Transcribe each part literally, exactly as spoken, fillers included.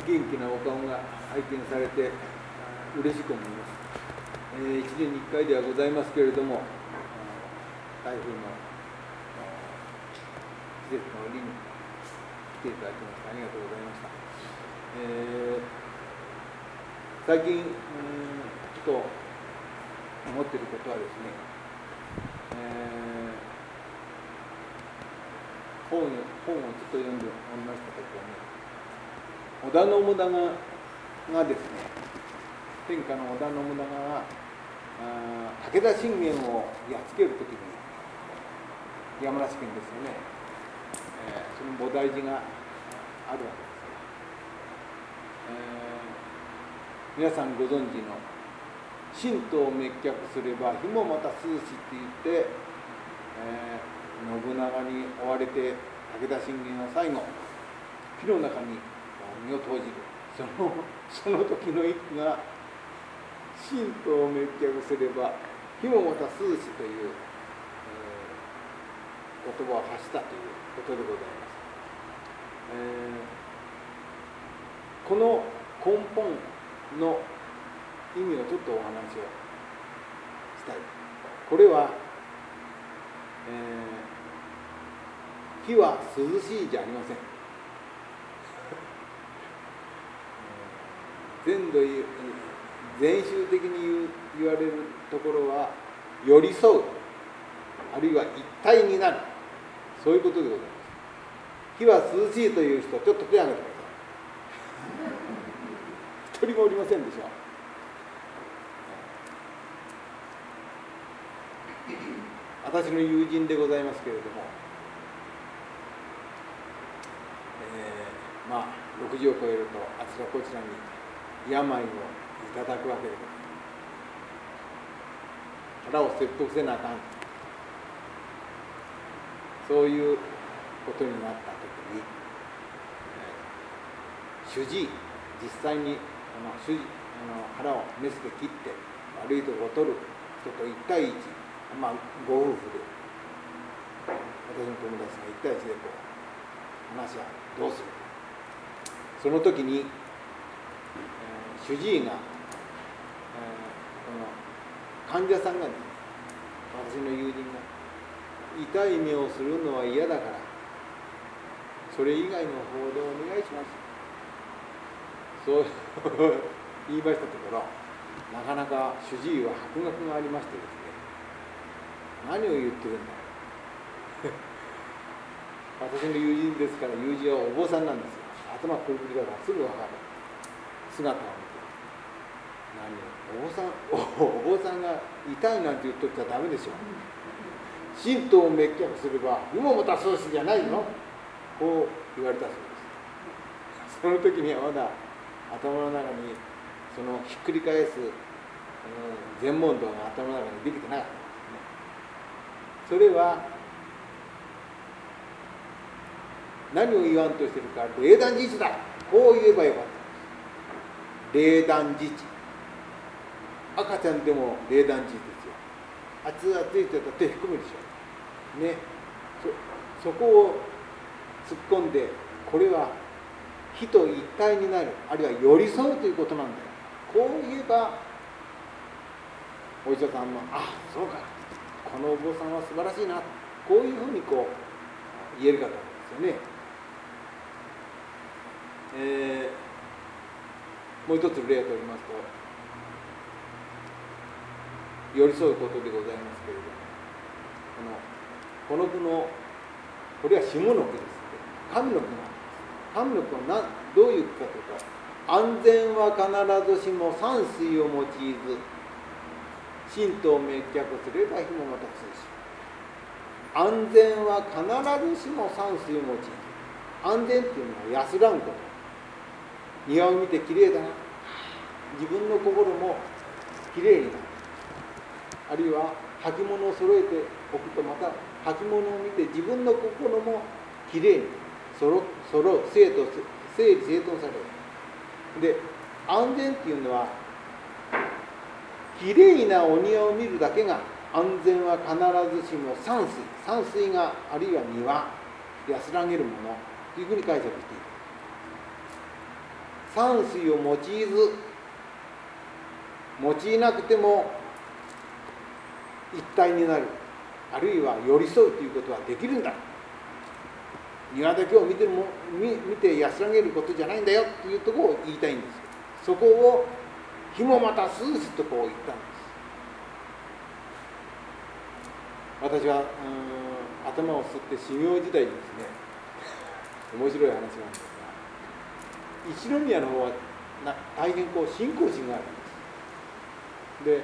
元気なお顔が拝見されて嬉しく思います。えー、いちねんにいっかいではございますけれども、台風の季節の折に来ていただきましてありがとうございました。えー、最近、うん、ちょっと思っていることはですね、えー、本を、本をちょっと読んでおりました時はね、織田信長がですね、天下の織田信長が武田信玄をやっつけるときに、山梨県ですよね、えー、その菩提寺があるわけですが、えー、皆さんご存知の神道を滅却すれば火もまた涼しって言って、えー、信長に追われて武田信玄は最後火の中に身を投じる、そのその時の一句が神道を滅却すれば火もまた涼しという、えー、言葉を発したということでございます。えー、この根本の意味をちょっとお話をしたい。これは、えー、火は涼しいじゃありません。全土全宗的に 言, 言われるところは寄り添う、あるいは一体になる、そういうことでございます。火は涼しいという人、ちょっと手を挙げてください。一人もおりませんでしょう。私の友人でございますけれども、えー、まあろくじを超えるとあちらこちらに病をいただくわけでございます。腹を切腹せなあかん、そういうことになったときに、主治医、実際にあの主治あの腹をメスで切って悪いところを取る人と一対一、まあご夫婦で、私の友達が一対一でこう話はどうするか、その時に主治医が、えー、この患者さんがですね、私の友人が痛い目をするのは嫌だからそれ以外の方でお願いします、そう言いましたところ、なかなか主治医は博学がありましてですね、何を言ってるんだ私の友人ですから、友人はお坊さんなんですよ。頭くるくるだからすぐ分かる、姿を見て、何お坊さん お, お坊さんが痛いなんて言っとっちゃダメでしょ。神道を滅却すれば湯もまた涼しじゃないの、こう言われたそうです。その時にはまだ頭の中にそのひっくり返す全問答が頭の中にできてなかったんですね。それは何を言わんとしているか、冷暖自治だ、こう言えばよかった。冷暖自治、赤ちゃんでも冷暖自治ですよ。熱い熱いって言ったら手引っ込むでしょね。そ, そこを突っ込んで、これは火と一体になる、あるいは寄り添うということなんだよ、こう言えばお医者さんも、あ、そうか、このお坊さんは素晴らしいな、こういうふうにこう言える方なんですよね。えー、もう一つ例をとりますと、寄り添うことでございますけれども、このこの句の、これは下の句です。上の句なんです。上の句は何どういう句かというと、安全は必ずしも山水を用いず神道を滅却すれば火もまた涼し。安全は必ずしも山水を用いず、安全っていうのは安らぐこと、庭を見てきれいだな、自分の心もきれいになる、あるいは履物を揃えておくと、また履物を見て自分の心もきれいにそろそろ整と整理整頓される。で、安全っていうのはきれいなお庭を見るだけが、安全は必ずしも山水、山水があるいは庭、安らげるものというふうに解釈している。 山水を用いず用いなくても一体になる、あるいは寄り添うということはできるんだ。庭だけを見ても 見, 見て安らげることじゃないんだよというところを言いたいんですよ。そこを日もまたすうすとこう言ったんです。私は頭を吸って修行時代にですね、面白い話なんですが、一宮の方はな大変こう信仰心があるんです。で、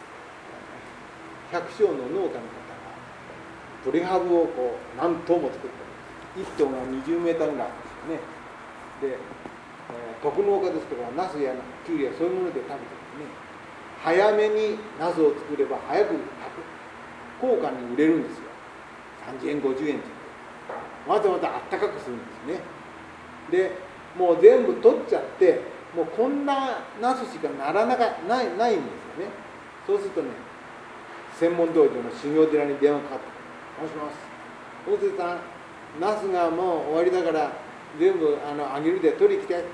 百姓の農家の方がプレハブをこう何棟も作ったんです。いっ棟がにじゅうメーターぐらいあるんですよね。で、えー、特農家ですからナスやキュウリやそういうもので食べてですね、早めにナスを作れば早く高価に売れるんですよ。さんじゅうえんごじゅうえんってわざわざあったかくするんですね。でもう全部取っちゃってもうこんなナスしかならなかないないんですよね。そうするとね、専門道場の修行寺に電話かかって「もしもし大瀬さん、ナスがもう終わりだから全部あのあげるで取りに来て」。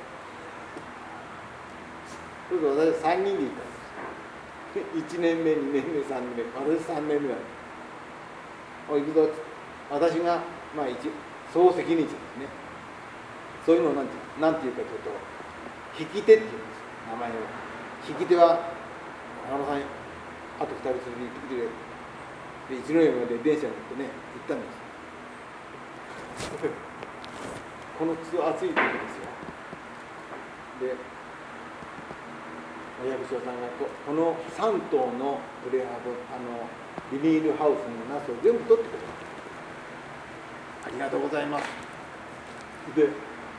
そうすると私さんにんで行ったんです。いちねんめにねんめさんねんめ、私さんねんめなんです。おい行くぞって私がまあ一総責任者ですね。そういうのをなんていうなんていうかというと引き手っていうんです名前を。引き手は中野さんあとふたり連れて行ってくれる。で一宮まで電車に乗ってね行ったんです。この暑い時ですよ。で親部長さんがここのさん棟のプレハブあのビニールハウスのナスを全部取ってくれた。ありがとうございます。で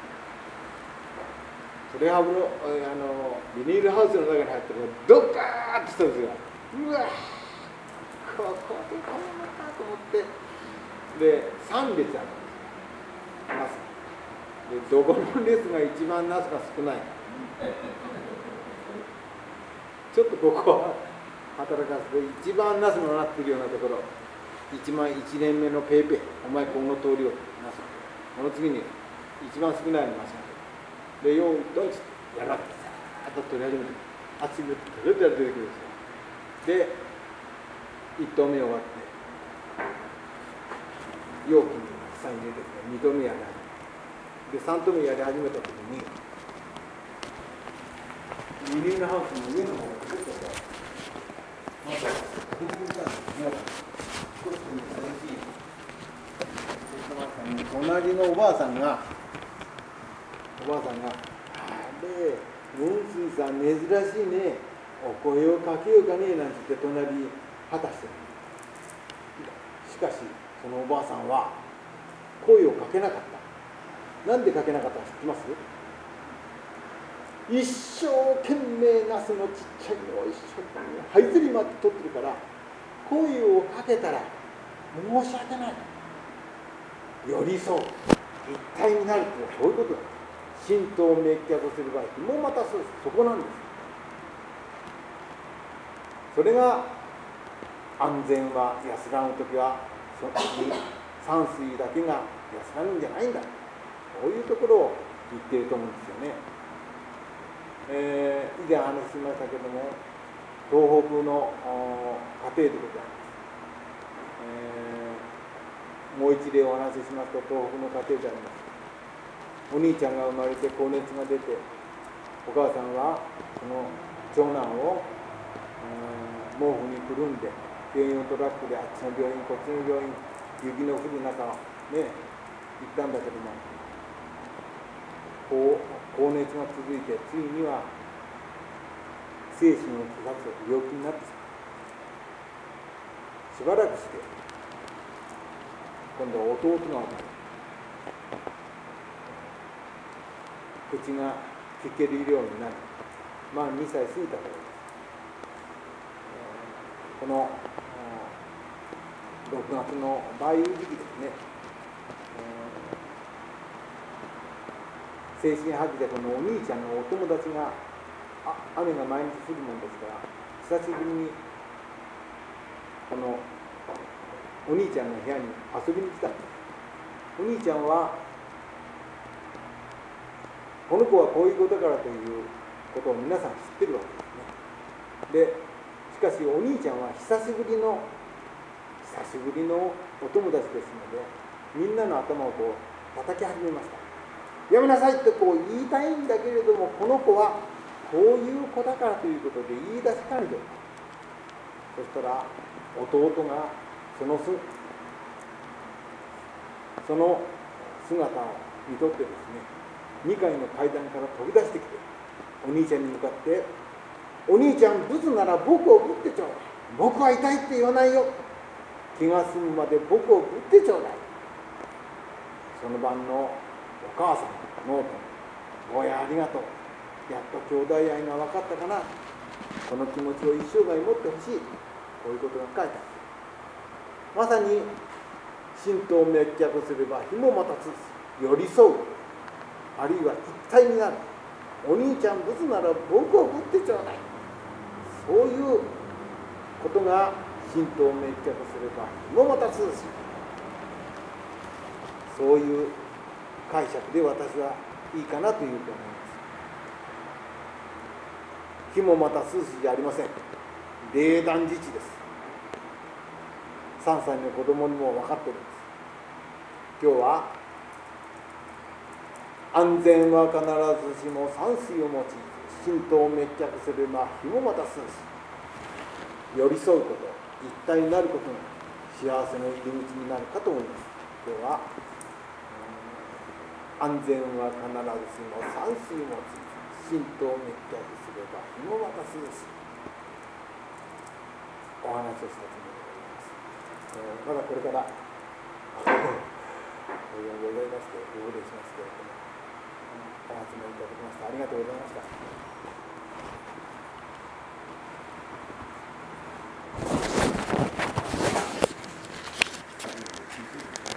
プレハブの、あのビニールハウスの中に入ってるドッカーッとしたんですよ。うわここでこうなったと思ってでさん列あるんですよナスでどこの列が一番ナスが少ないちょっとここは働かせて一番ナスのなってるようなところ一番いちねんめのペーペーお前この通りをナスこの次に一番少ないのナスでよーいどんちやらってさーっと取り始めて熱いの取れてやって出てくるんですよ。でいち棟目終わって容器に下に入れてに棟目やり始めてでさん棟目やり始めた時にビニールハウスの上の方がちょっとまた出てきたんですね。少しでも寂しい隣のおばあさんがおばあさんが「あれ雲水さん珍しいねお声をかけようかね」なんて言って隣に果たしてる。しかしそのおばあさんは声をかけなかった。なんでかけなかったか知ってます？一生懸命ナスのちっちゃいのを一生懸命這いずり回って取ってるから声をかけたら申し訳ない寄り添う一体になるってそういうことだ。神道を滅却する場合ってもうまた そ, そこなんです。それが安全は安らぐときはそこに山水だけが安らぐんじゃないんだ、こういうところを言っていると思うんですよね。えー、以前話しましたけども東北の家庭でございます。えー、もう一例お話ししますと東北の家庭であります。お兄ちゃんが生まれて高熱が出てお母さんはその長男を毛布にくるんで軽用トラックであっちの病院こっちの病院雪の降る中ね行ったんだけどもこう高熱が続いてついには精神を気がつく病気になってしばらくして今度は弟が生まれ口が聞けるようになりまあにさい過ぎた頃です。このろくがつの梅雨時期ですね、精神発揮でこのお兄ちゃんのお友達があ雨が毎日降るもんですから久しぶりにこのお兄ちゃんの部屋に遊びに来たんです。お兄ちゃんはこの子はこういうことからということを皆さん知ってるわけですね。でしかしお兄ちゃんは久しぶりの久しぶりのお友達ですので、みんなの頭をこう叩き始めました。やめなさいってこう言いたいんだけれども、この子はこういう子だからということで言い出しかねておった。そしたら弟がそのすその姿を見とってですね、にかいの階段から飛び出してきて、お兄ちゃんに向かって「お兄ちゃん、ブツなら僕をぶってちょうだい。僕は痛いって言わないよ。気が済むまで僕をぶってちょうだい」。その晩のお母さんのノートに「坊やありがとう。やっと兄弟愛が分かったかな。この気持ちを一生涯持ってほしい」、こういうことが書いてある。まさに神道滅却すれば日もまたつ寄り添う、あるいは一体になる。お兄ちゃんブツなら僕をぶってちょうだい。そういうことが神道滅却すれば日もまたつし、そういう解釈で私はいいかなというふうに思います。日もまた数しじゃありません。冷暖自治です。さんさいの子供にも分かっているんです。今日は安全は必ずしも山水を用いて神道を滅却すれば日もまた数し、寄り添うこと、一体になることが幸せの入り口になるかと思います。今日は安全は必ずしも山水を用いて神道を滅却すれば日もまた数し、お話をしたつもりでございます。えー、まだこれからお願いございまして、ご報告しますけれども、お集まりいただきましてありがとうございました。